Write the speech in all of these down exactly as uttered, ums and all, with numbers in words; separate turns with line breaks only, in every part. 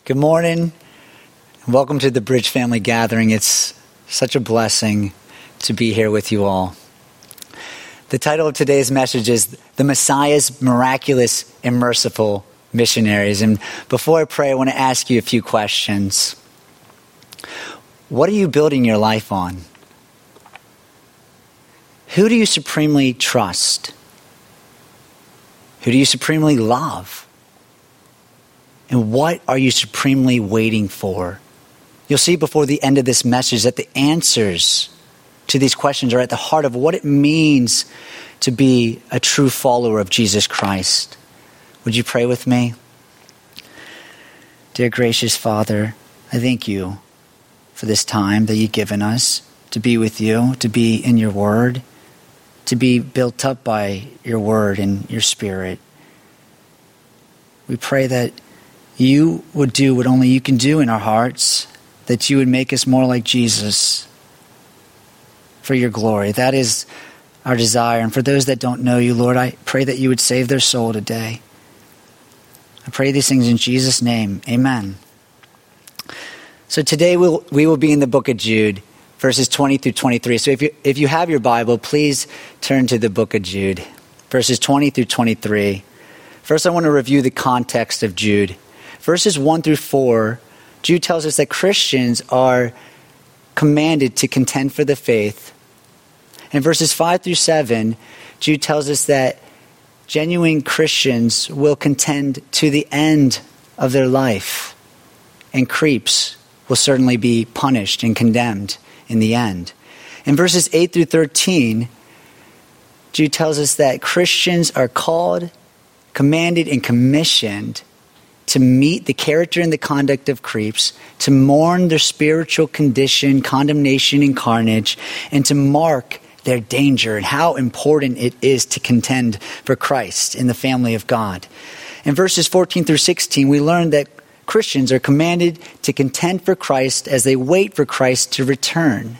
Good morning, and welcome to the Bridge Family Gathering. It's such a blessing to be here with you all. The title of today's message is The Messiah's Miraculous and Merciful Missionaries. And before I pray, I want to ask you a few questions. What are you building your life on? Who do you supremely trust? Who do you supremely love? And what are you supremely waiting for? You'll see before the end of this message that the answers to these questions are at the heart of what it means to be a true follower of Jesus Christ. Would you pray with me? Dear gracious Father, I thank you for this time that you've given us to be with you, to be in your word, to be built up by your word and your spirit. We pray that you would do what only you can do in our hearts, that you would make us more like Jesus for your glory. That is our desire. And for those that don't know you, Lord, I pray that you would save their soul today. I pray these things in Jesus' name. Amen. So today we'll, we will be in the book of Jude, verses twenty through twenty-three. So if you, if you have your Bible, please turn to the book of Jude, verses twenty through twenty-three. First, I want to review the context of Jude. Verses one through four, Jude tells us that Christians are commanded to contend for the faith. In verses five through seven, Jude tells us that genuine Christians will contend to the end of their life, and creeps will certainly be punished and condemned in the end. In verses eight through thirteen, Jude tells us that Christians are called, commanded, and commissioned to meet the character and the conduct of creeps, to mourn their spiritual condition, condemnation, and carnage, and to mark their danger and how important it is to contend for Christ in the family of God. In verses fourteen through sixteen, we learn that Christians are commanded to contend for Christ as they wait for Christ to return.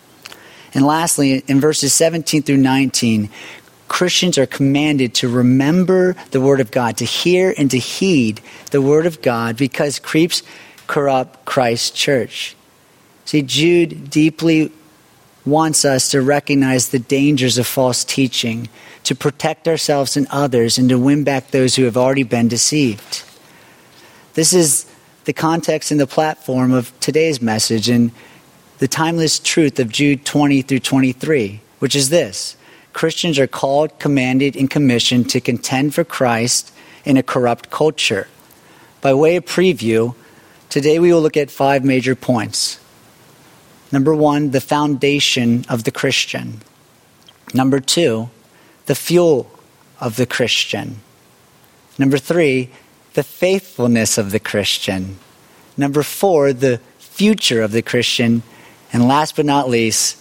And lastly, in verses seventeen through nineteen, Christians are commanded to remember the word of God, to hear and to heed the word of God, because creeps corrupt Christ's church. See, Jude deeply wants us to recognize the dangers of false teaching, to protect ourselves and others, and to win back those who have already been deceived. This is the context and the platform of today's message and the timeless truth of Jude twenty through twenty-three, which is this: Christians are called, commanded, and commissioned to contend for Christ in a corrupt culture. By way of preview, today we will look at five major points. Number one, the foundation of the Christian. Number two, the fuel of the Christian. Number three, the faithfulness of the Christian. Number four, the future of the Christian. And last but not least,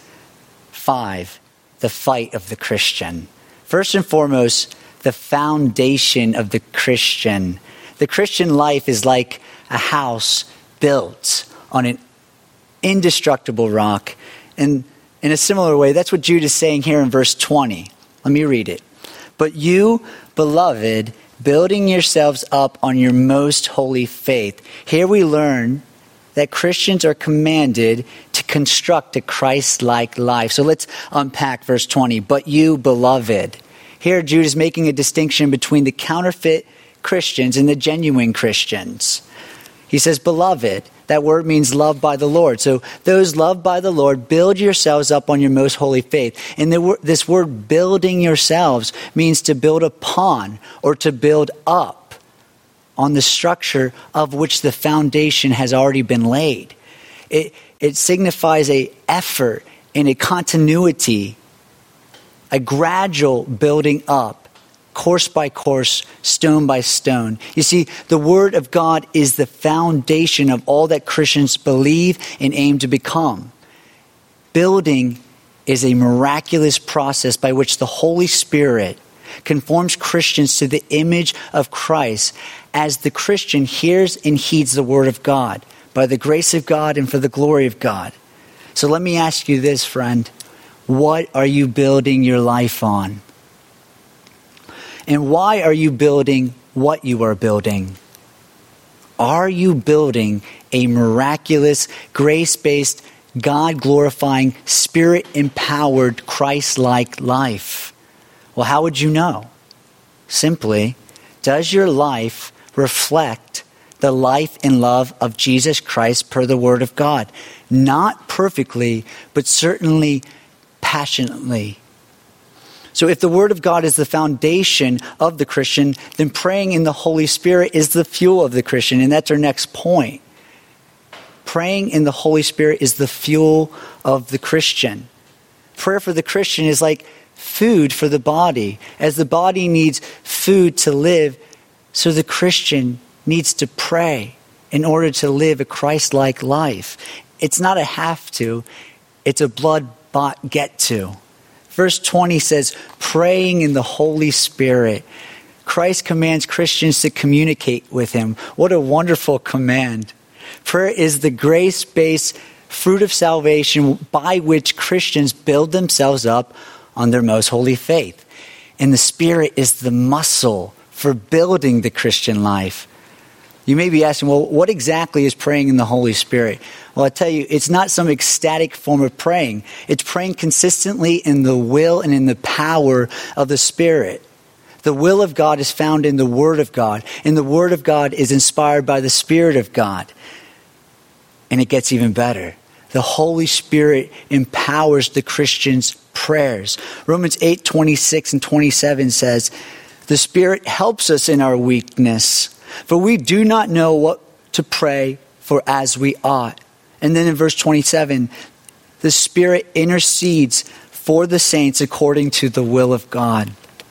five, the fight of the Christian. First and foremost, the foundation of the Christian. The Christian life is like a house built on an indestructible rock. And in a similar way, that's what Jude is saying here in verse twenty. Let me read it. But you, beloved, building yourselves up on your most holy faith. Here we learn that Christians are commanded to construct a Christ-like life. So let's unpack verse twenty. But you, beloved. Here Jude is making a distinction between the counterfeit Christians and the genuine Christians. He says, beloved. That word means loved by the Lord. So those loved by the Lord, build yourselves up on your most holy faith. And the, this word building yourselves means to build upon or to build up on the structure of which the foundation has already been laid. It, it signifies a effort and a continuity, a gradual building up, course by course, stone by stone. You see, the Word of God is the foundation of all that Christians believe and aim to become. Building is a miraculous process by which the Holy Spirit conforms Christians to the image of Christ as the Christian hears and heeds the Word of God by the grace of God and for the glory of God. So let me ask you this, friend. What are you building your life on? And why are you building what you are building? Are you building a miraculous, grace-based, God-glorifying, Spirit-empowered, Christ-like life? Well, how would you know? Simply, does your life reflect the life and love of Jesus Christ per the Word of God? Not perfectly, but certainly passionately. So if the Word of God is the foundation of the Christian, then praying in the Holy Spirit is the fuel of the Christian. And that's our next point. Praying in the Holy Spirit is the fuel of the Christian. Prayer for the Christian is like food for the body. As the body needs food to live, so the Christian needs to pray in order to live a Christ-like life. It's not a have to, it's a blood-bought get to. Verse twenty says, praying in the Holy Spirit. Christ commands Christians to communicate with him. What a wonderful command. Prayer is the grace-based fruit of salvation by which Christians build themselves up on their most holy faith. And the Spirit is the muscle for building the Christian life. You may be asking, well, what exactly is praying in the Holy Spirit? Well, I tell you, it's not some ecstatic form of praying. It's praying consistently in the will and in the power of the Spirit. The will of God is found in the Word of God, and the Word of God is inspired by the Spirit of God. And it gets even better. The Holy Spirit empowers the Christian's prayers. Romans eight, twenty-six and twenty-seven says, the Spirit helps us in our weakness, for we do not know what to pray for as we ought. And then in verse twenty-seven, the Spirit intercedes for the saints according to the will of God.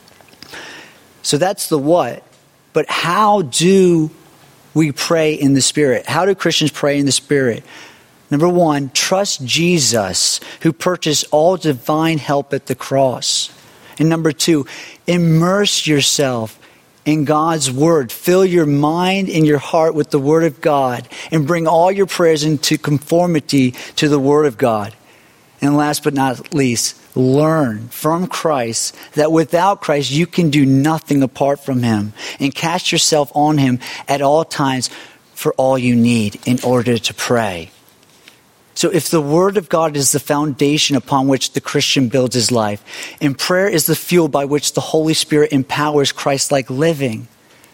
So that's the what. But how do we pray in the Spirit? How do Christians pray in the Spirit? Number one, trust Jesus, who purchased all divine help at the cross. And number two, immerse yourself in God's Word. Fill your mind and your heart with the Word of God and bring all your prayers into conformity to the Word of God. And last but not least, learn from Christ that without Christ you can do nothing apart from Him, and cast yourself on Him at all times for all you need in order to pray. So if the Word of God is the foundation upon which the Christian builds his life, and prayer is the fuel by which the Holy Spirit empowers Christ-like living,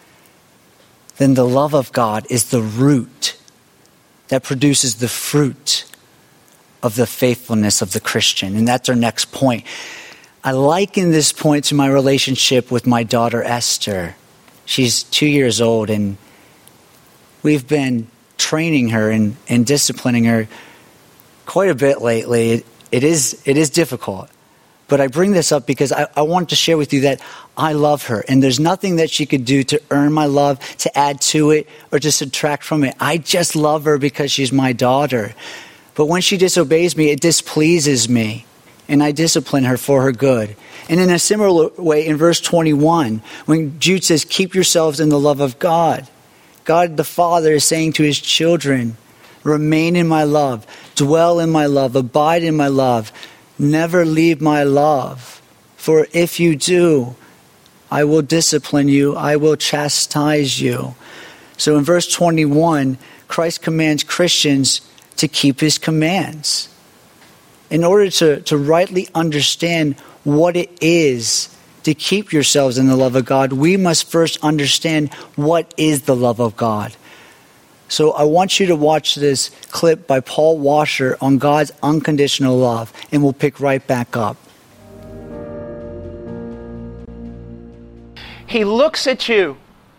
then the love of God is the root that produces the fruit of the faithfulness of the Christian. And that's our next point. I liken this point to my relationship with my daughter Esther. She's two years old, and we've been training her and, and disciplining her quite a bit lately. It, it is it is difficult. But I bring this up because I, I want to share with you that I love her. And there's nothing that she could do to earn my love, to add to it, or to subtract from it. I just love her because she's my daughter. But when she disobeys me, it displeases me. And I discipline her for her good. And in a similar way, in verse twenty-one, when Jude says, keep yourselves in the love of God, God the Father is saying to his children, remain in my love, dwell in my love, abide in my love, never leave my love. For if you do, I will discipline you, I will chastise you. So in verse twenty-one, Christ commands Christians to keep his commands. In order to, to rightly understand what it is to keep yourselves in the love of God, we must first understand what is the love of God. So I want you to watch this clip by Paul Washer on God's unconditional love, and we'll pick right back up.
He looks at you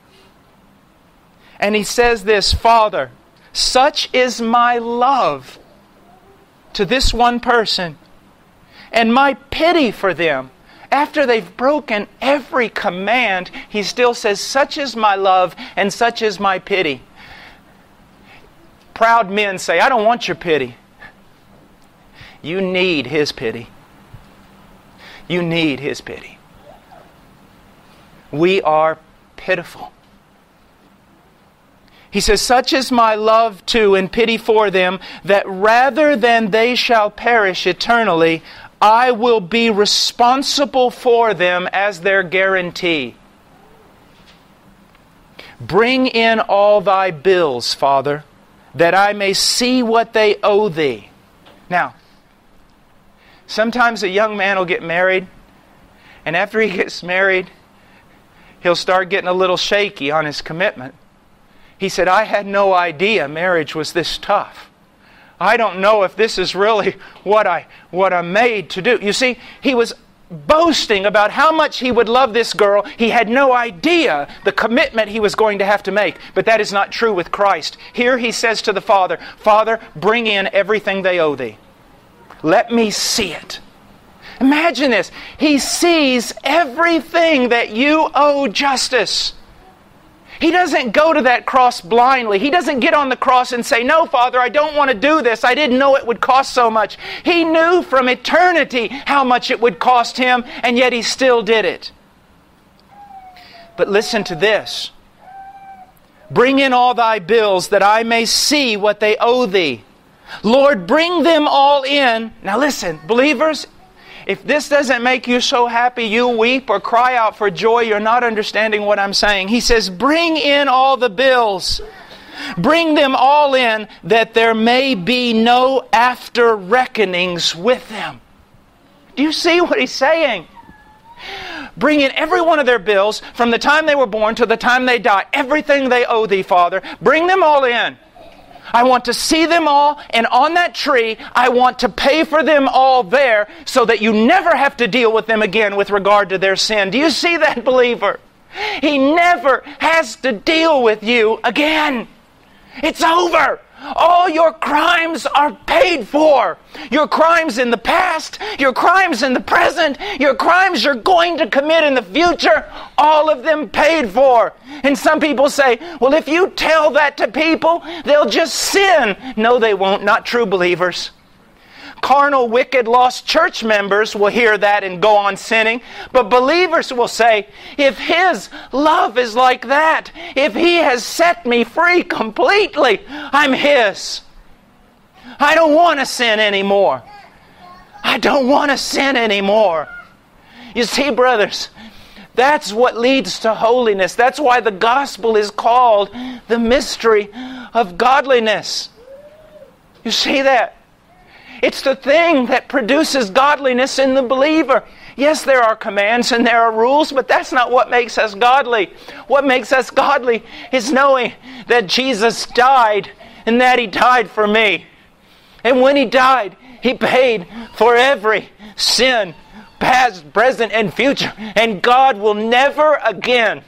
and he says this, Father, such is my love to this one person and my pity for them. After they've broken every command, he still says, such is my love and such is my pity. Proud men say, I don't want your pity. You need his pity. You need his pity. We are pitiful. He says, such is my love to and pity for them, that rather than they shall perish eternally, I will be responsible for them as their guarantee. Bring in all thy bills, Father, that I may see what they owe thee. Now, sometimes a young man will get married, and after he gets married, he'll start getting a little shaky on his commitment. He said, I had no idea marriage was this tough. I don't know if this is really what, I, what I'm made to do. You see, he was boasting about how much he would love this girl. He had no idea the commitment he was going to have to make. But that is not true with Christ. Here he says to the Father, Father, bring in everything they owe thee. Let me see it. Imagine this. He sees everything that you owe justice. He doesn't go to that cross blindly. He doesn't get on the cross and say, no, Father, I don't want to do this. I didn't know it would cost so much. He knew from eternity how much it would cost him, and yet he still did it. But listen to this. Bring in all thy bills that I may see what they owe thee. Lord, bring them all in. Now listen, believers, if this doesn't make you so happy you weep or cry out for joy, you're not understanding what I'm saying. He says, bring in all the bills. Bring them all in, that there may be no after reckonings with them. Do you see what he's saying? Bring in every one of their bills from the time they were born to the time they die. Everything they owe thee, Father. Bring them all in. I want to see them all, and on that tree, I want to pay for them all there so that you never have to deal with them again with regard to their sin. Do you see that, believer? He never has to deal with you again. It's over. All your crimes are paid for. Your crimes in the past, your crimes in the present, your crimes you're going to commit in the future, all of them paid for. And some people say, well, if you tell that to people, they'll just sin. No, they won't. Not true believers. Carnal, wicked, lost church members will hear that and go on sinning. But believers will say, if His love is like that, if He has set me free completely, I'm His. I don't want to sin anymore. I don't want to sin anymore. You see, brothers, that's what leads to holiness. That's why the gospel is called the mystery of godliness. You see that? It's the thing that produces godliness in the believer. Yes, there are commands and there are rules, but that's not what makes us godly. What makes us godly is knowing that Jesus died and that He died for me. And when He died, He paid for every sin, past, present, and future. And God will never again,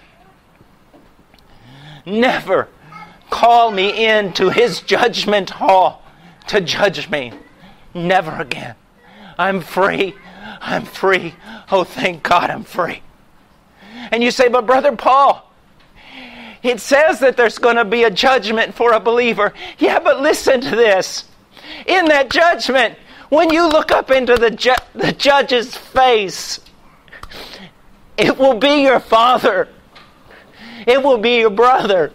never call me into His judgment hall to judge me. Never again. I'm free. I'm free. Oh, thank God I'm free. And you say, but Brother Paul, it says that there's going to be a judgment for a believer. Yeah, but listen to this. In that judgment, when you look up into the, ju- the judge's face, it will be your father. It will be your brother.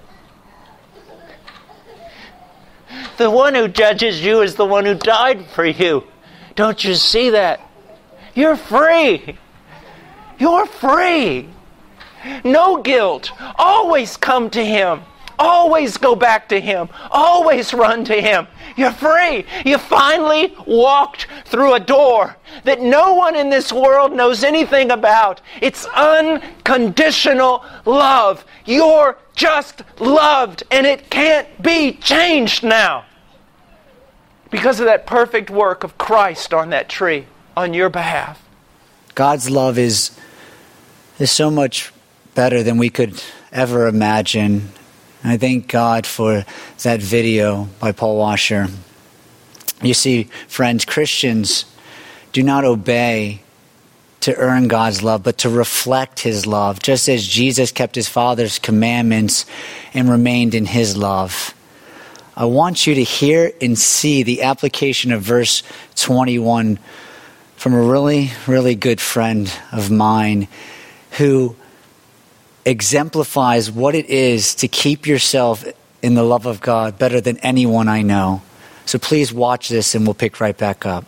The one who judges you is the one who died for you. Don't you see that? You're free. You're free. No guilt. Always come to Him. Always go back to Him. Always run to Him. You're free. You finally walked through a door that no one in this world knows anything about. It's unconditional love. You're just loved, and it can't be changed now. Because of that perfect work of Christ on that tree, on your behalf.
God's love is, is so much better than we could ever imagine. And I thank God for that video by Paul Washer. You see, friends, Christians do not obey to earn God's love, but to reflect His love, just as Jesus kept His Father's commandments and remained in His love. I want you to hear and see the application of verse twenty-one from a really, really good friend of mine who exemplifies what it is to keep yourself in the love of God better than anyone I know. So please watch this and we'll pick right back up.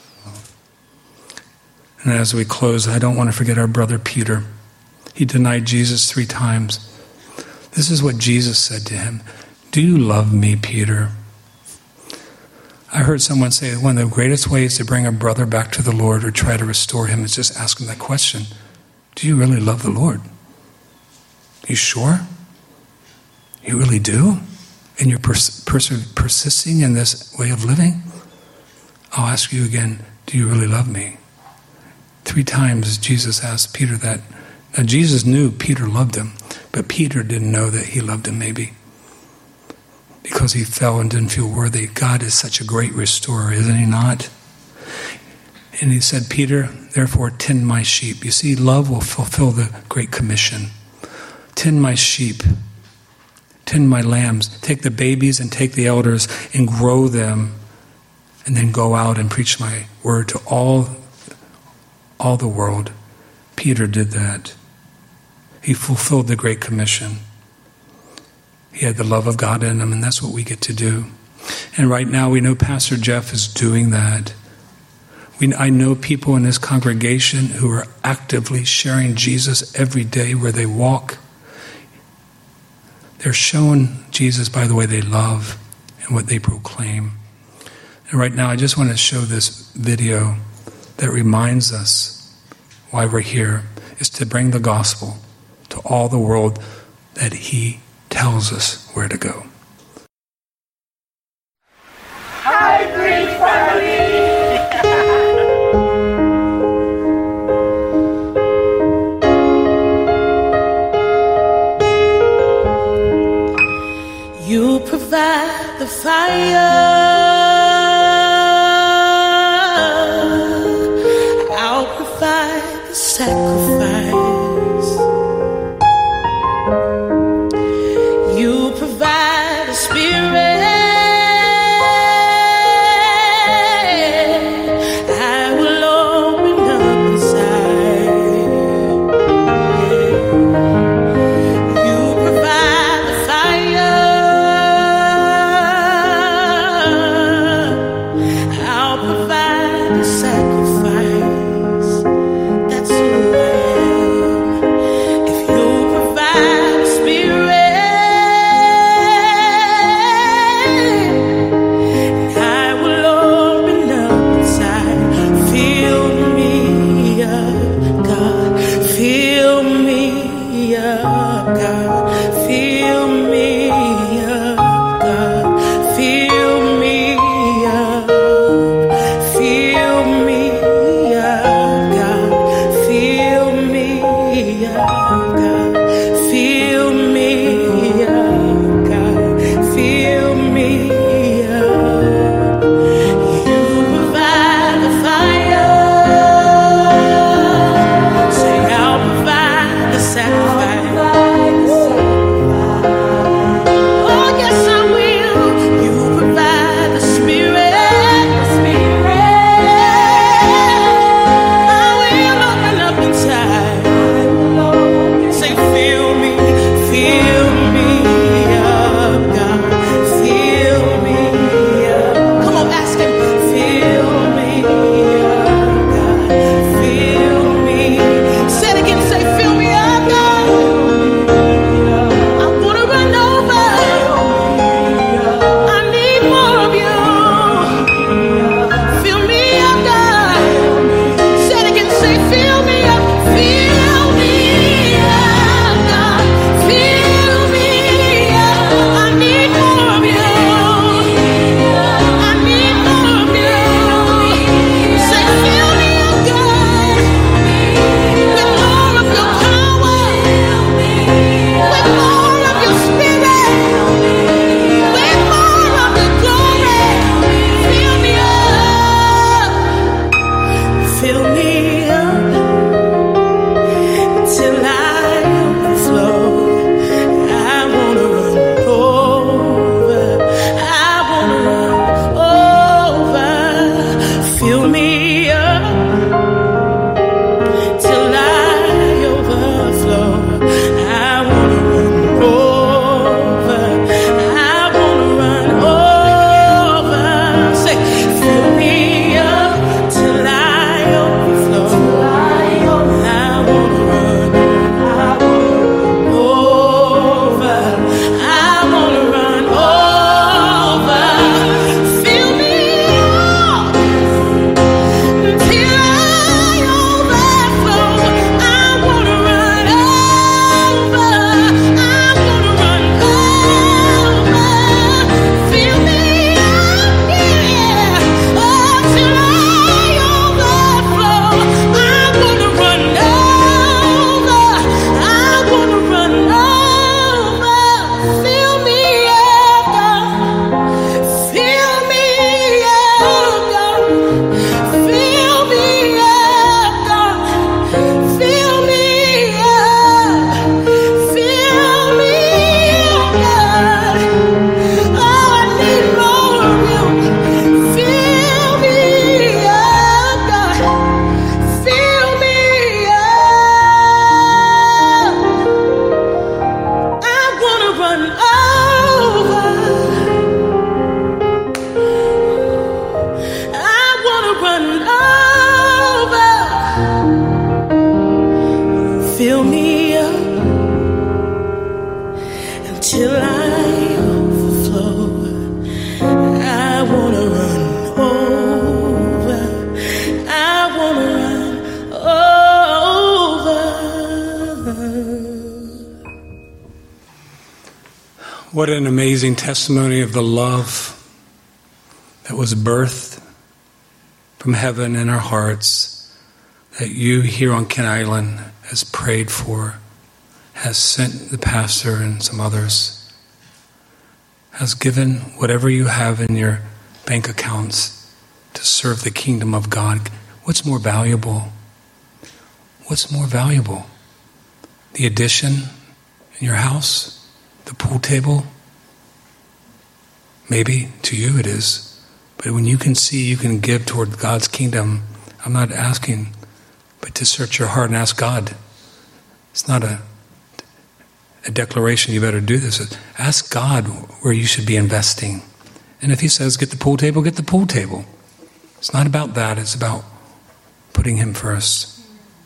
And as we close, I don't want to forget our brother Peter. He denied Jesus three times. This is what Jesus said to him. Do you love me, Peter? I heard someone say that one of the greatest ways to bring a brother back to the Lord or try to restore him is just ask him that question. Do you really love the Lord? You sure? You really do? And you're pers- pers- persisting in this way of living? I'll ask you again, do you really love me? Three times Jesus asked Peter that. Now Jesus knew Peter loved him, but Peter didn't know that he loved him maybe. Because he fell and didn't feel worthy. God is such a great restorer, isn't he not? And he said, Peter, therefore tend my sheep. You see, love will fulfill the Great Commission. Tend my sheep. Tend my lambs. Take the babies and take the elders and grow them. And then go out and preach my word to all, all the world. Peter did that. He fulfilled the Great Commission. He had the love of God in him, and that's what we get to do. And right now we know Pastor Jeff is doing that. We, I know people in this congregation who are actively sharing Jesus every day where they walk. They're shown Jesus by the way they love and what they proclaim. And right now I just want to show this video that reminds us why we're here, is to bring the gospel to all the world that he tells us where to go.
Hybrid family!
You provide the fire, I'll provide the sacrifice. You provide a spirit, I will open up inside. You provide the fire,
What an amazing testimony of the love that was birthed from heaven in our hearts, that you here on Kent Island has prayed for, has sent the pastor and some others, has given whatever you have in your bank accounts to serve the kingdom of God. What's more valuable? What's more valuable? The addition in your house? The pool table? Maybe to you it is. But when you can see you can give toward God's kingdom, I'm not asking, but to search your heart and ask God. It's not a, a declaration, you better do this. Ask God where you should be investing. And if he says, get the pool table, get the pool table. It's not about that, it's about putting him first.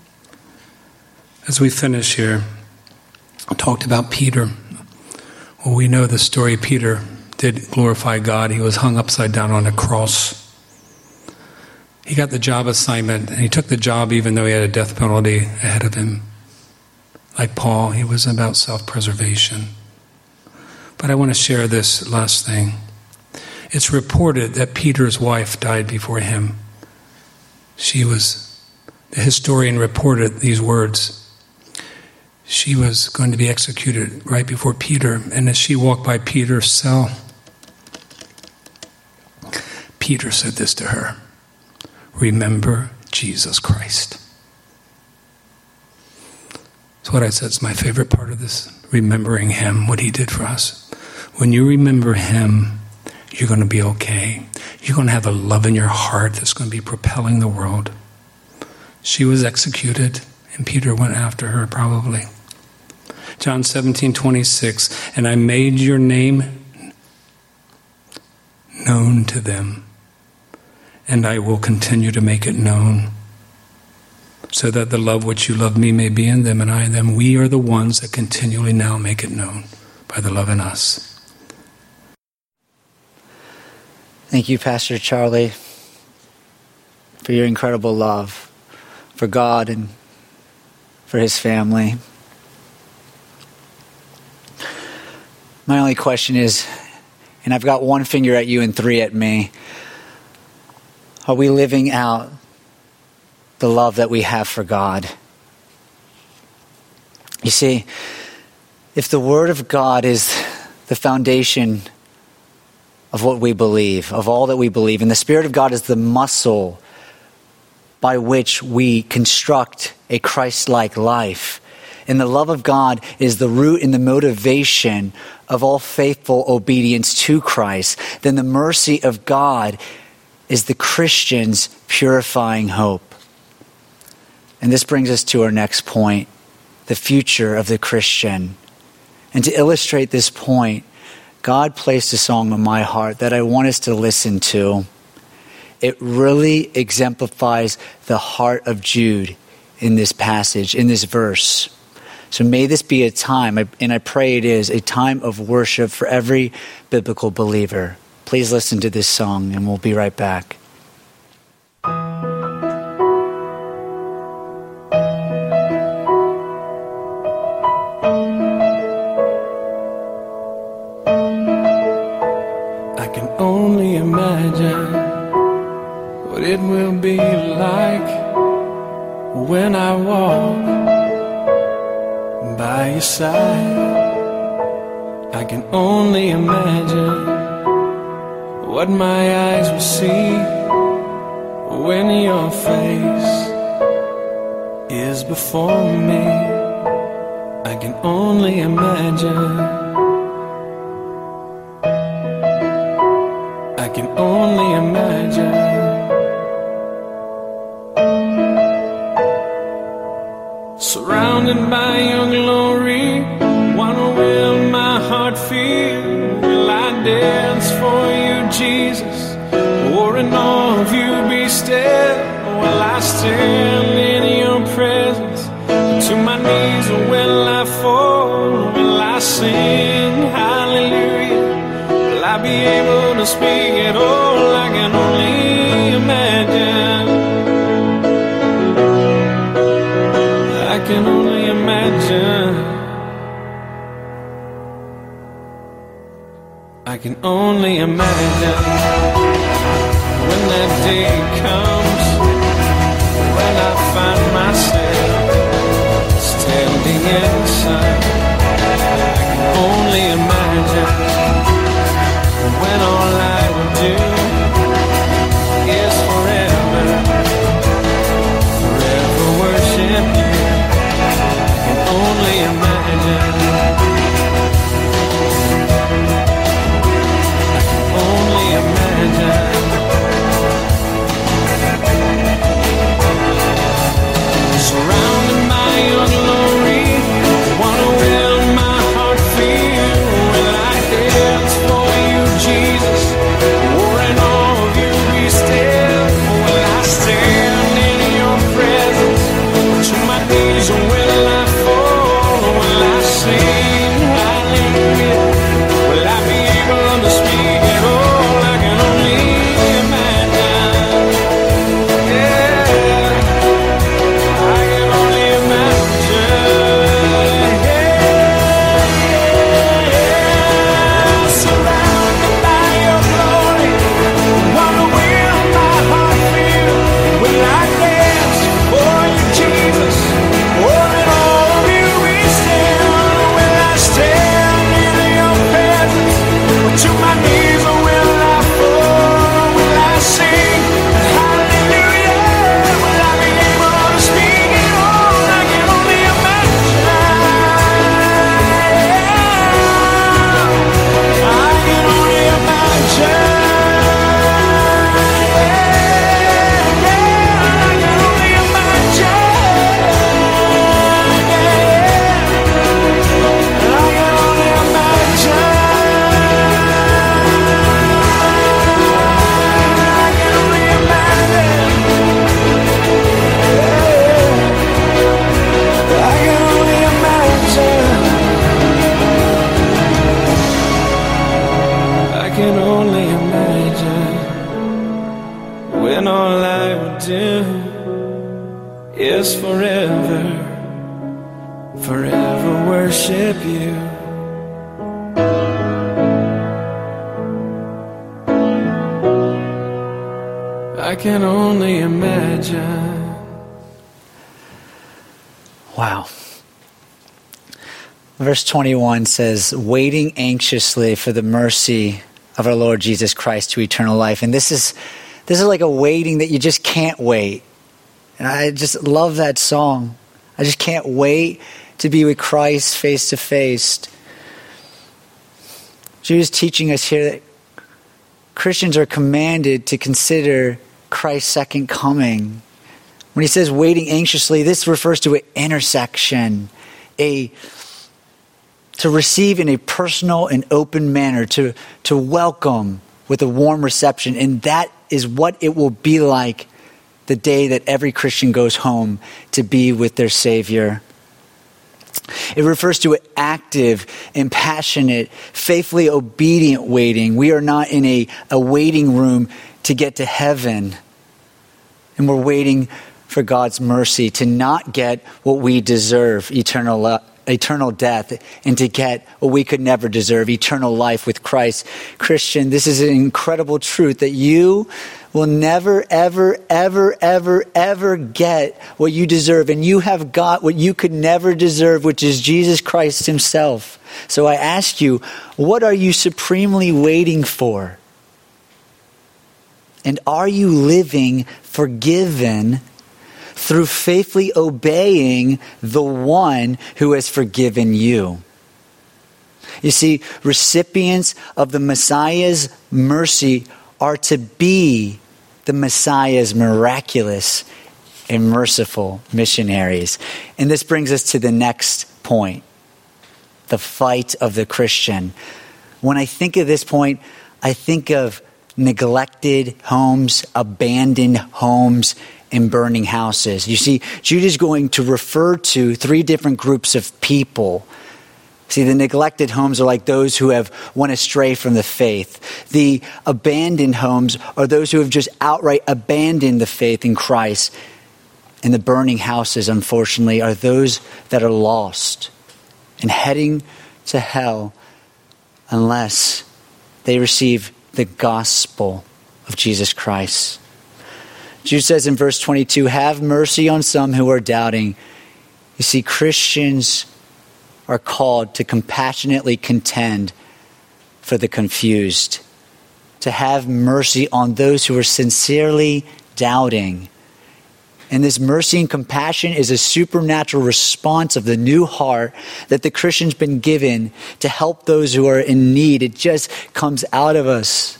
As we finish here, I talked about Peter. Well, we know the story. Peter did glorify God. He was hung upside down on a cross. He got the job assignment, and he took the job even though he had a death penalty ahead of him. Like Paul, he was about self-preservation. But I want to share this last thing. It's reported that Peter's wife died before him. She was, the historian reported these words. She was going to be executed right before Peter, and as she walked by Peter's cell, Peter said this to her, remember Jesus Christ. That's what I said is my favorite part of this, remembering him, what he did for us. When you remember him, you're going to be okay. You're going to have a love in your heart that's going to be propelling the world. She was executed, and Peter went after her probably. John seventeen twenty-six, and I made your name known to them, and I will continue to make it known, so that the love which you love me may be in them, and I in them. We are the ones that continually now make it known by the love in us.
Thank you, Pastor Charlie, for your incredible love for God and for his family. My only question is, and I've got one finger at you and three at me, are we living out the love that we have for God? You see, if the Word of God is the foundation of what we believe, of all that we believe, and the Spirit of God is the muscle by which we construct a Christ-like life, and the love of God is the root and the motivation of all faithful obedience to Christ, then the mercy of God is the Christian's purifying hope. And this brings us to our next point, the future of the Christian. And to illustrate this point, God placed a song on my heart that I want us to listen to. It really exemplifies the heart of Jude in this passage, in this verse. So may this be a time, and I pray it is, a time of worship for every biblical believer. Please listen to this song, and we'll be right back.
I can only imagine what it will be like when I walk by your side. I can only imagine what my eyes will see when your face is before me. I can only imagine. I can only imagine. Surrounded by your glory, what will my heart feel? Will I dance for you, Jesus? Or in awe of you be still? Will I stand in your presence? To my knees, or will I fall? Will I sing hallelujah? Will I be able to speak at all? I can only imagine. I can only imagine. I can only imagine when that day comes, when I find myself standing inside. I can only imagine when all I would do is forever, forever worship you. I can only imagine. Only imagine. Surrounded by your glory, wanna will my heart feel. Will I dance for you, Jesus? Or in all of you be still? Will I stand in your presence? To my knees or will I fall? Will I sing hallelujah? Will I be able to speak at all? I can only imagine. Yeah, I can only imagine. Yeah, yeah. Surrounded by your glory, wonder will my heart feel? Will I dance for you, Jesus? Or in all of you we stand? Will I stand in your presence? To my knees or will I fall? Will I sing hallelujah? Will I be able to speak at all? I can only imagine. I can only imagine. Yeah, yeah, I can only imagine. Yeah, I can only imagine. I can only imagine when all I would do is forever, forever worship you. I can only imagine.
Wow. Verse twenty-one says, waiting anxiously for the mercy of our Lord Jesus Christ to eternal life. And this is this is like a waiting that you just can't wait. And I just love that song. I just can't wait to be with Christ face to face. Jesus is teaching us here that Christians are commanded to consider Christ's second coming. When he says waiting anxiously, this refers to an intersection, a to receive in a personal and open manner, to, to welcome with a warm reception. And that is what it will be like the day that every Christian goes home to be with their Savior. It refers to an active and passionate, faithfully obedient waiting. We are not in a, a waiting room to get to heaven. And we're waiting for God's mercy to not get what we deserve, eternal life. Eternal death, and to get what we could never deserve, eternal life with Christ. Christian, this is an incredible truth that you will never, ever, ever, ever, ever get what you deserve. And you have got what you could never deserve, which is Jesus Christ himself. So I ask you, what are you supremely waiting for? And are you living forgiven through faithfully obeying the one who has forgiven you? You see, recipients of the Messiah's mercy are to be the Messiah's miraculous and merciful missionaries. And this brings us to the next point, the fight of the Christian. When I think of this point, I think of neglected homes, abandoned homes, and burning houses. You see, Jude is going to refer to three different groups of people. See, the neglected homes are like those who have went astray from the faith. The abandoned homes are those who have just outright abandoned the faith in Christ. And the burning houses, unfortunately, are those that are lost and heading to hell unless they receive the gospel of Jesus Christ. Jude says in verse twenty-two, have mercy on some who are doubting. You see, Christians are called to compassionately contend for the confused, to have mercy on those who are sincerely doubting. And this mercy and compassion is a supernatural response of the new heart that the Christian's been given to help those who are in need. It just comes out of us.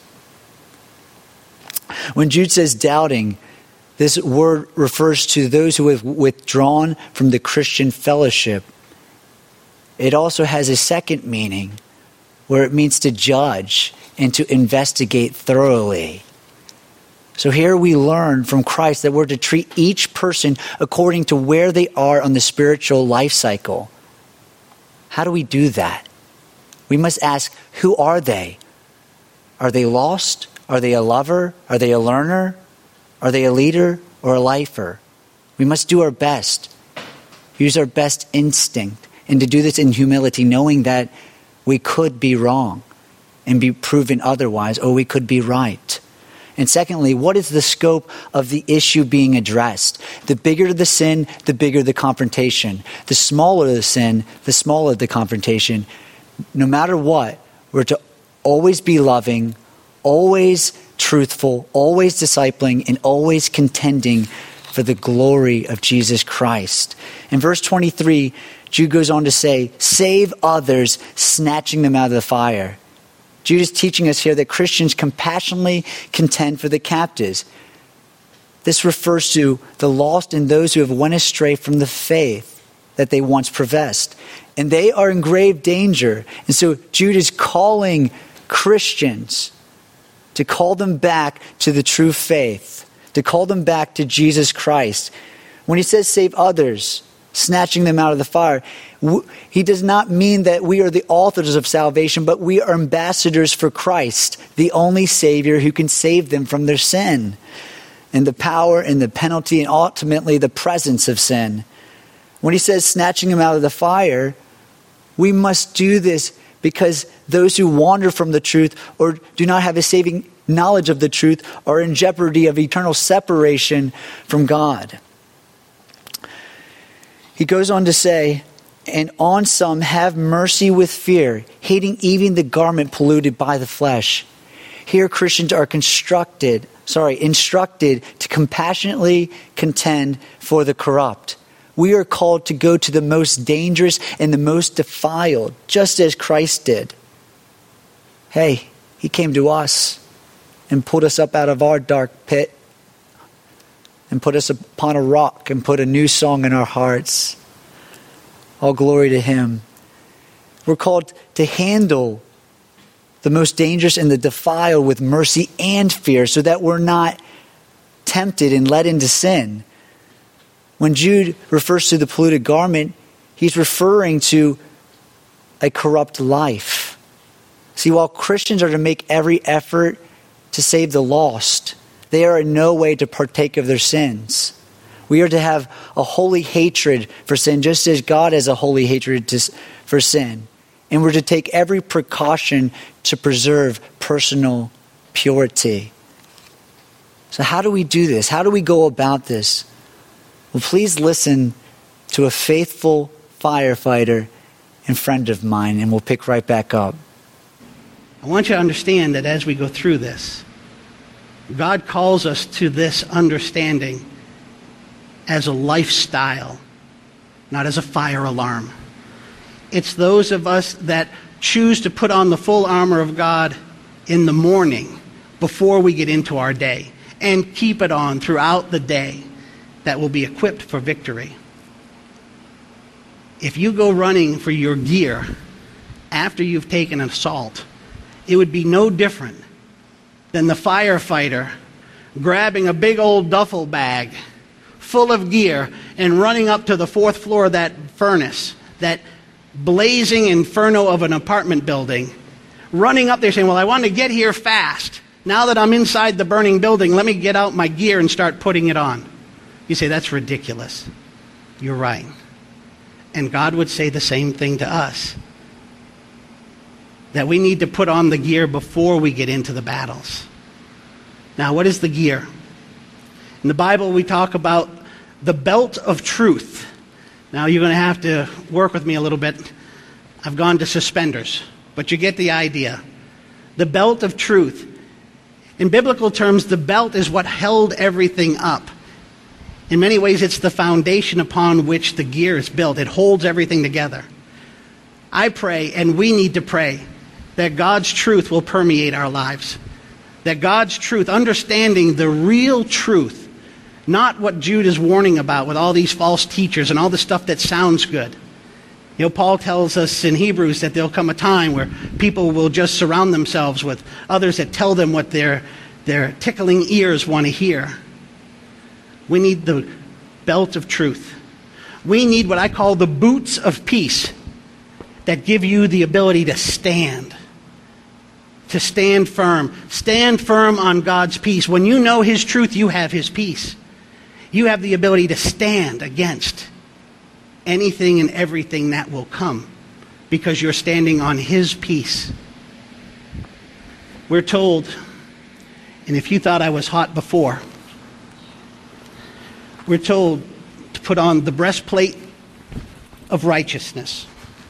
When Jude says doubting, this word refers to those who have withdrawn from the Christian fellowship. It also has a second meaning where it means to judge and to investigate thoroughly. So here we learn from Christ that we're to treat each person according to where they are on the spiritual life cycle. How do we do that? We must ask, who are they? Are they lost? Are they a lover? Are they a learner? Are they a leader or a lifer? We must do our best, use our best instinct, and to do this in humility, knowing that we could be wrong and be proven otherwise, or we could be right. And secondly, what is the scope of the issue being addressed? The bigger the sin, the bigger the confrontation. The smaller the sin, the smaller the confrontation. No matter what, we're to always be loving, always truthful, always discipling, and always contending for the glory of Jesus Christ. In verse twenty-three, Jude goes on to say, save others, snatching them out of the fire. Jude is teaching us here that Christians compassionately contend for the captives. This refers to the lost and those who have went astray from the faith that they once professed. And they are in grave danger. And so Jude is calling Christians to call them back to the true faith, to call them back to Jesus Christ. When he says save others, snatching them out of the fire, he does not mean that we are the authors of salvation, but we are ambassadors for Christ, the only Savior who can save them from their sin and the power and the penalty and ultimately the presence of sin. When he says snatching them out of the fire, we must do this because those who wander from the truth or do not have a saving knowledge of the truth are in jeopardy of eternal separation from God. He goes on to say, and on some have mercy with fear, hating even the garment polluted by the flesh. Here Christians are constructed, sorry, instructed to compassionately contend for the corrupt. We are called to go to the most dangerous and the most defiled, just as Christ did. Hey, he came to us and pulled us up out of our dark pit and put us upon a rock and put a new song in our hearts. All glory to him. We're called to handle the most dangerous and the defiled with mercy and fear so that we're not tempted and led into sin. When Jude refers to the polluted garment, he's referring to a corrupt life. See, while Christians are to make every effort to save the lost, they are in no way to partake of their sins. We are to have a holy hatred for sin, just as God has a holy hatred to, for sin. And we're to take every precaution to preserve personal purity. So how do we do this? How do we go about this? Well, please listen to a faithful firefighter and friend of mine, and we'll pick right back up.
I want you to understand that as we go through this, God calls us to this understanding as a lifestyle, not as a fire alarm. It's those of us that choose to put on the full armor of God in the morning before we get into our day and keep it on throughout the day that will be equipped for victory. If you go running for your gear after you've taken an assault, it would be no different than the firefighter grabbing a big old duffel bag full of gear and running up to the fourth floor of that furnace, that blazing inferno of an apartment building, running up there saying, well, I want to get here fast. Now that I'm inside the burning building, let me get out my gear and start putting it on. You say, that's ridiculous. You're right. And God would say the same thing to us. that we need to put on the gear before we get into the battles. Now, what is the gear? In the Bible, we talk about the belt of truth. Now, you're going to have to work with me a little bit. I've gone to suspenders, but you get the idea. The belt of truth. In biblical terms, the belt is what held everything up. In many ways, it's the foundation upon which the gear is built. It holds everything together. I pray, and we need to pray, that God's truth will permeate our lives. That God's truth, understanding the real truth, not what Jude is warning about with all these false teachers and all the stuff that sounds good. You know, Paul tells us in Hebrews that there'll come a time where people will just surround themselves with others that tell them what their, their tickling ears want to hear. We need the belt of truth. We need what I call the boots of peace that give you the ability to stand. To stand firm. Stand firm on God's peace. When you know His truth, you have His peace. You have the ability to stand against anything and everything that will come because you're standing on His peace. We're told, and if you thought I was hot before, we're told to put on the breastplate of righteousness.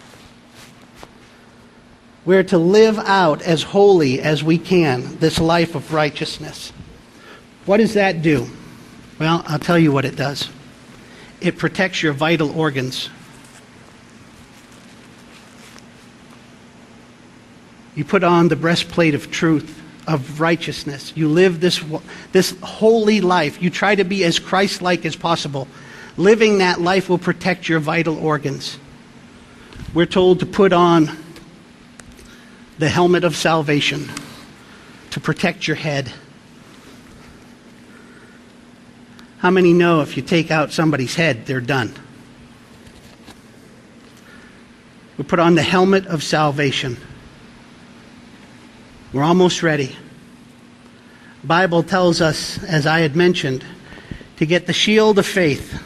We're to live out as holy as we can this life of righteousness. What does that do? Well, I'll tell you what it does. It protects your vital organs. You put on the breastplate of truth, of righteousness. You live this, this holy life. You try to be as Christ-like as possible. Living that life will protect your vital organs. We're told to put on the helmet of salvation to protect your head. How many know if you take out somebody's head, they're done? We put on the helmet of salvation. We're almost ready. The Bible tells us, as I had mentioned, to get the shield of faith.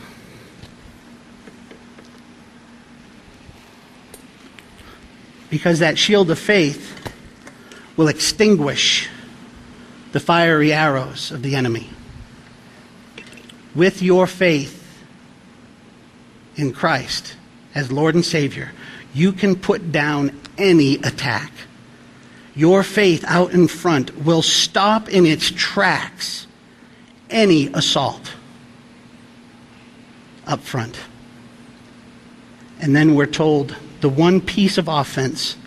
Because that shield of faith will extinguish the fiery arrows of the enemy. With your faith in Christ as Lord and Savior, you can put down any attack. Your faith out in front will stop in its tracks any assault up front. And then we're told the one piece of offense,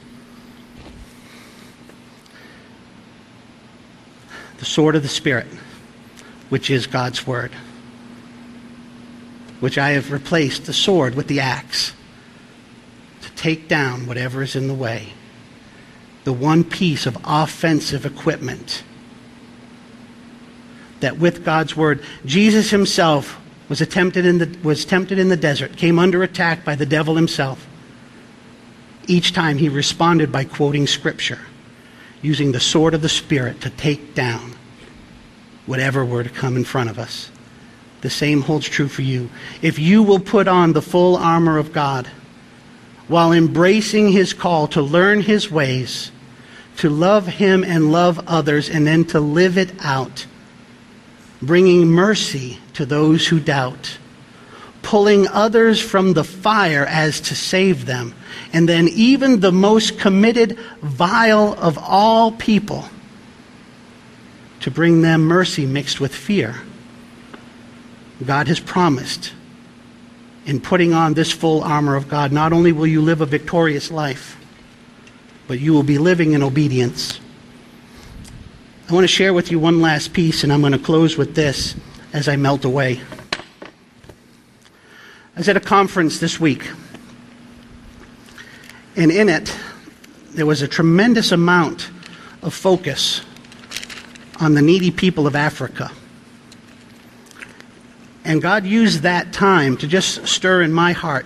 the sword of the Spirit, which is God's Word, which I have replaced the sword with the axe to take down whatever is in the way. The one piece of offensive equipment that with God's Word, Jesus Himself was attempted in the, was tempted in the desert, came under attack by the devil himself. Each time He responded by quoting Scripture, using the sword of the Spirit to take down whatever were to come in front of us. The same holds true for you. If you will put on the full armor of God while embracing His call to learn His ways, to love Him and love others, and then to live it out, bringing mercy to those who doubt, pulling others from the fire as to save them, and then even the most committed, vile of all people, to bring them mercy mixed with fear. God has promised, in putting on this full armor of God, not only will you live a victorious life, but you will be living in obedience. I want to share with you one last piece, and I'm going to close with this as I melt away. I was at a conference this week, and in it, there was a tremendous amount of focus on the needy people of Africa. And God used that time to just stir in my heart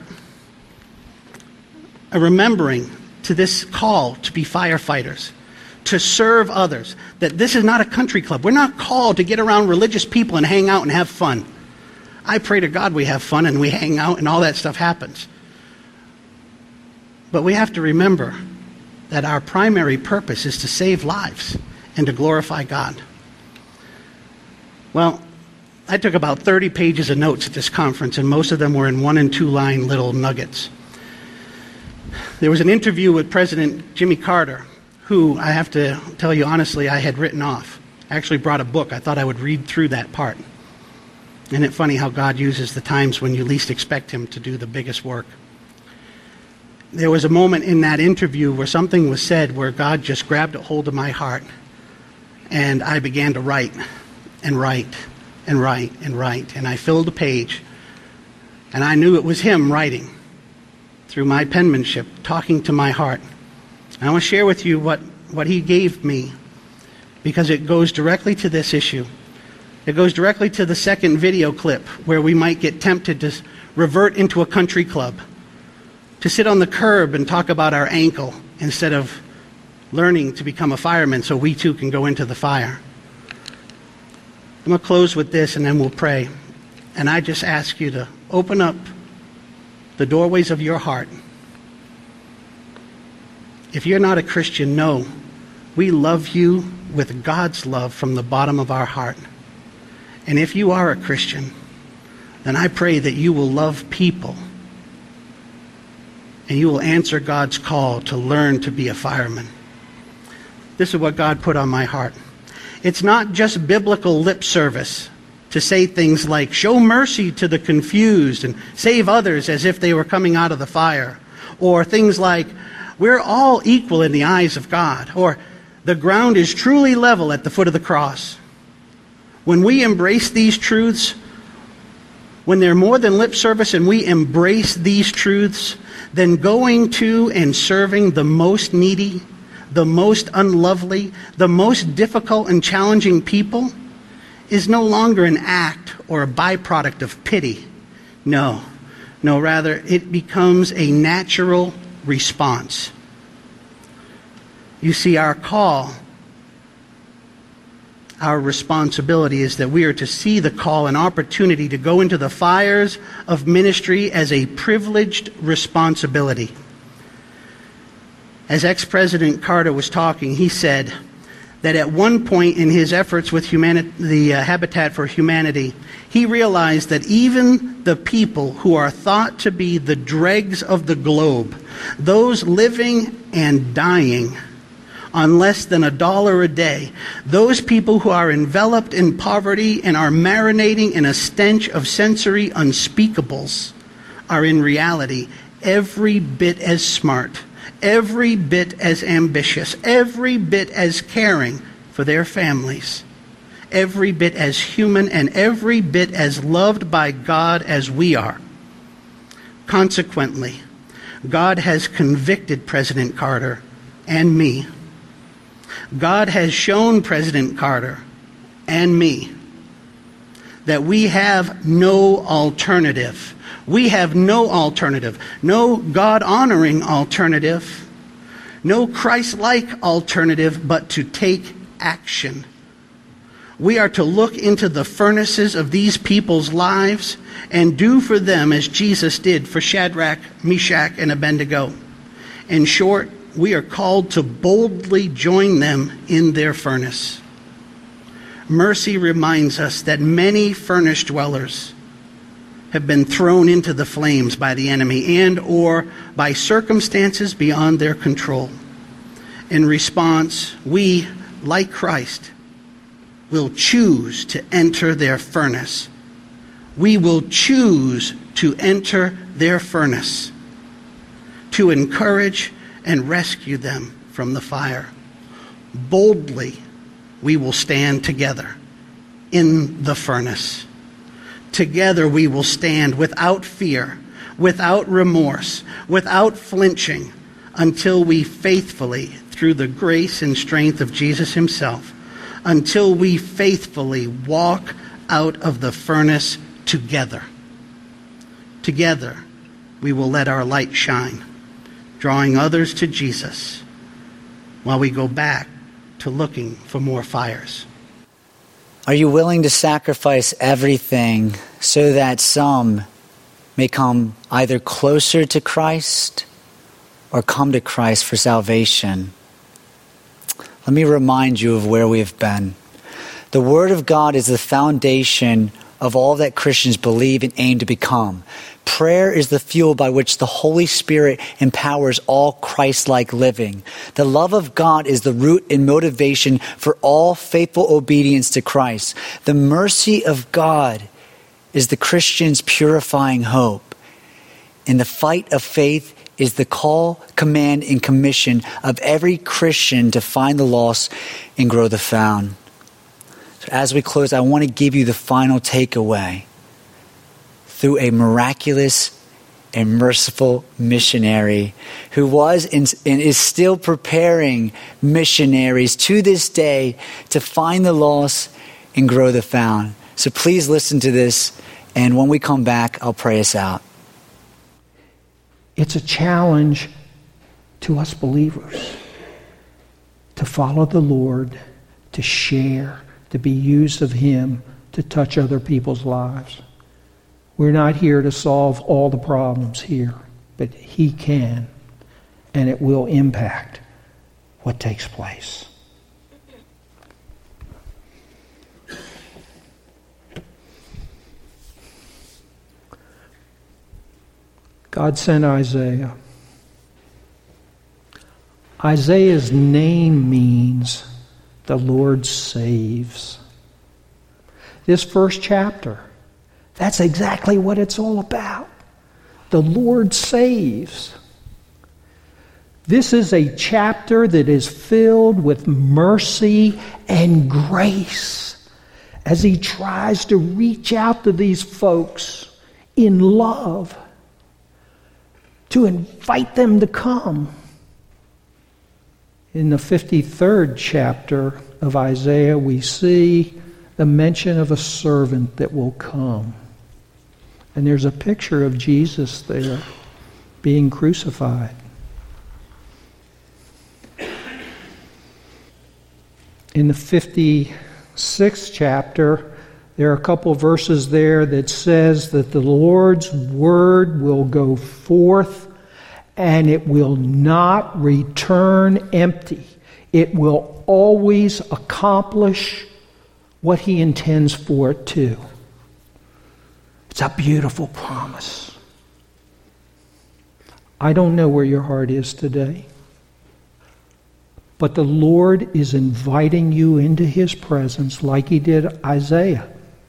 a remembering to this call to be firefighters, to serve others, that this is not a country club. We're not called to get around religious people and hang out and have fun. I pray to God we have fun and we hang out and all that stuff happens. But we have to remember that our primary purpose is to save lives and to glorify God. Well, I took about thirty pages of notes at this conference, and most of them were in one and two line little nuggets. There was an interview with President Jimmy Carter, who I have to tell you honestly, I had written off. I actually brought a book. I thought I would read through that part. Isn't it funny how God uses the times when you least expect him to do the biggest work? There was a moment in that interview where something was said where God just grabbed a hold of my heart, and I began to write and write and write and write, and I filled a page, and I knew it was him writing through my penmanship, talking to my heart. And I want to share with you what, what he gave me, because it goes directly to this issue. It goes directly to the second video clip where we might get tempted to revert into a country club, to sit on the curb and talk about our ankle instead of learning to become a fireman so we too can go into the fire. I'm going to close with this and then we'll pray. And I just ask you to open up the doorways of your heart. If you're not a Christian, know we love you with God's love from the bottom of our heart. And if you are a Christian, then I pray that you will love people and you will answer God's call to learn to be a fireman. This is what God put on my heart. It's not just biblical lip service to say things like, show mercy to the confused and save others as if they were coming out of the fire. Or things like, we're all equal in the eyes of God. Or the ground is truly level at the foot of the cross. When we embrace these truths, when they're more than lip service and we embrace these truths, then going to and serving the most needy, the most unlovely, the most difficult and challenging people is no longer an act or a byproduct of pity. No, no, rather it becomes a natural response. You see, our call, our responsibility is that we are to see the call, an opportunity to go into the fires of ministry as a privileged responsibility. As ex-President Carter was talking, he said that at one point in his efforts with humani- the uh, Habitat for Humanity, he realized that even the people who are thought to be the dregs of the globe, those living and dying on less than a dollar a day, those people who are enveloped in poverty and are marinating in a stench of sensory unspeakables, are in reality every bit as smart, every bit as ambitious, every bit as caring for their families, every bit as human, and every bit as loved by God as we are. Consequently, God has convicted President Carter and me. God has shown President Carter and me that we have no alternative. We have no alternative, no God-honoring alternative, no Christ-like alternative, but to take action. We are to look into the furnaces of these people's lives and do for them as Jesus did for Shadrach, Meshach, and Abednego. In short, we are called to boldly join them in their furnace. Mercy reminds us that many furnace dwellers have been thrown into the flames by the enemy and or by circumstances beyond their control. In response, we, like Christ, will choose to enter their furnace. We will choose to enter their furnace, to encourage and rescue them from the fire. Boldly, we will stand together in the furnace. Together we will stand without fear, without remorse, without flinching, until we faithfully, through the grace and strength of Jesus himself, until we faithfully walk out of the furnace together. Together, we will let our light shine, drawing others to Jesus while we go back to looking for more fires.
Are you willing to sacrifice everything so that some may come either closer to Christ or come to Christ for salvation, let me remind you of where we have been. The Word of God is the foundation of all that Christians believe and aim to become. Prayer is the fuel by which the Holy Spirit empowers all Christ-like living. The love of God is the root and motivation for all faithful obedience to Christ. The mercy of God is the Christian's purifying hope. And the fight of faith is the call, command, and commission of every Christian to find the lost and grow the found. So as we close, I want to give you the final takeaway. Through a miraculous and merciful missionary who was and is still preparing missionaries to this day to find the lost and grow the found. So please listen to this, and when we come back, I'll pray us out.
It's a challenge to us believers to follow the Lord, to share, to be used of Him to touch other people's lives. We're not here to solve all the problems here, but He can, and it will impact what takes place. God sent Isaiah. Isaiah's name means the Lord saves. This first chapter, that's exactly what it's all about. The Lord saves. This is a chapter that is filled with mercy and grace as He tries to reach out to these folks in love, to invite them to come. In the fifty-third chapter of Isaiah, we see the mention of a servant that will come. And there's a picture of Jesus there being crucified. In the fifty-sixth chapter, there are a couple verses there that says that the Lord's word will go forth and it will not return empty. It will always accomplish what He intends for it to. It's a beautiful promise. I don't know where your heart is today, but the Lord is inviting you into His presence like He did Isaiah.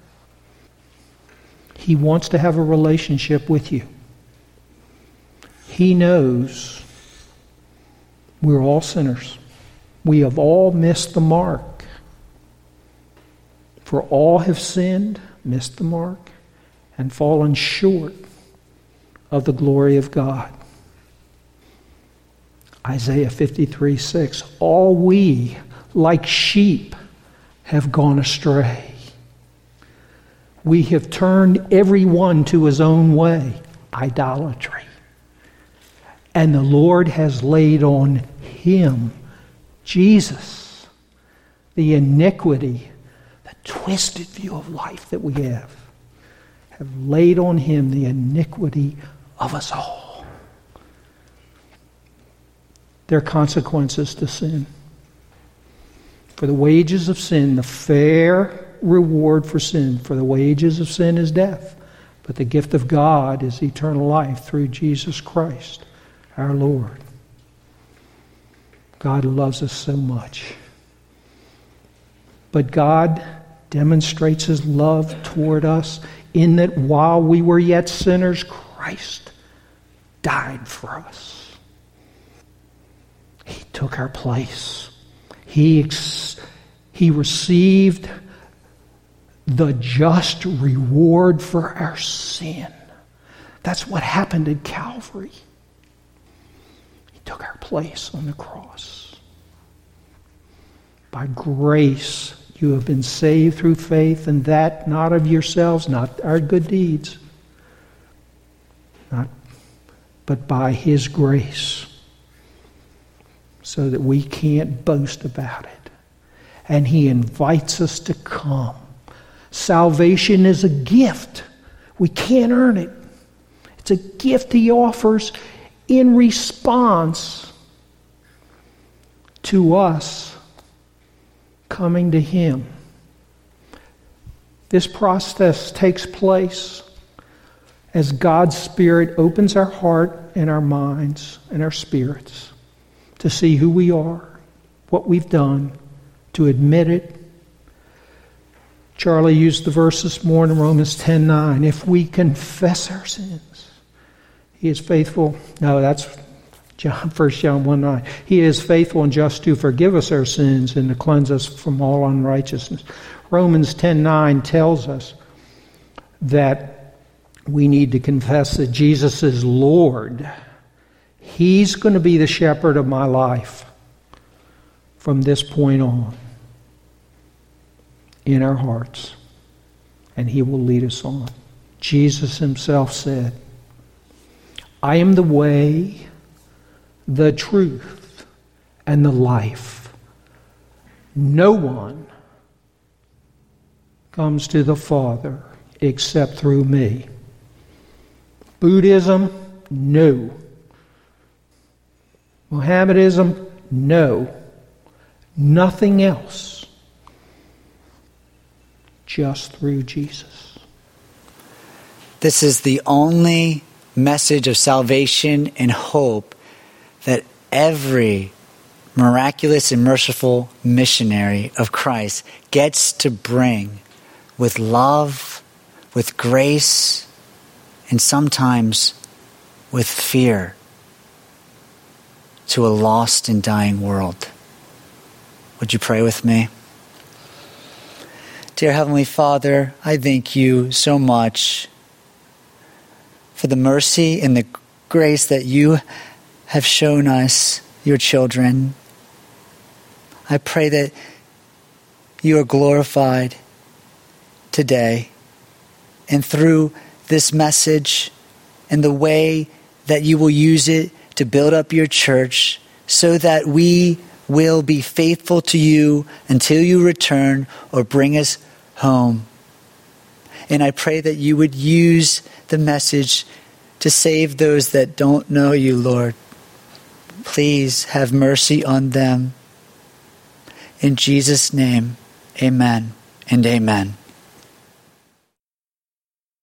He wants to have a relationship with you. He knows we're all sinners. We have all missed the mark. For all have sinned, missed the mark, and fallen short of the glory of God. Isaiah fifty-three six, all we, like sheep, have gone astray. We have turned every one to his own way, idolatry. And the Lord has laid on Him, Jesus, the iniquity, the twisted view of life that we have, have laid on Him the iniquity of us all. There are consequences to sin. For the wages of sin, the fair reward for sin, for the wages of sin is death, but the gift of God is eternal life through Jesus Christ, our Lord. God loves us so much. But God demonstrates His love toward us in that while we were yet sinners, Christ died for us. He took our place. He, ex- he received the just reward for our sin. That's what happened at Calvary. He took our place on the cross. By grace, you have been saved through faith, and that not of yourselves, not our good deeds, not, but by His grace, so that we can't boast about it. And He invites us to come. Salvation is a gift. We can't earn it. It's a gift He offers in response to us coming to Him. This process takes place as God's Spirit opens our heart and our minds and our spirits to see who we are, what we've done, to admit it. Charlie used the verse this morning, Romans ten nine. If we confess our sins, He is faithful. No, that's John, First John one nine. He is faithful and just to forgive us our sins and to cleanse us from all unrighteousness. Romans ten nine tells us that we need to confess that Jesus is Lord. He's going to be the shepherd of my life from this point on in our hearts, and He will lead us on. Jesus Himself said, I am the way, the truth, and the life. No one comes to the Father except through me. Buddhism, no. Mohammedanism, no. Nothing else. Just through Jesus.
This is the only message of salvation and hope that every miraculous and merciful missionary of Christ gets to bring with love, with grace, and sometimes with fear to a lost and dying world. Would you pray with me? Dear Heavenly Father, I thank You so much for the mercy and the grace that You have shown us, Your children. I pray that You are glorified today and through this message and the way that You will use it to build up Your church so that we will be faithful to You until You return or bring us home. And I pray that You would use the message to save those that don't know You, Lord. Please have mercy on them. In Jesus' name, amen and amen.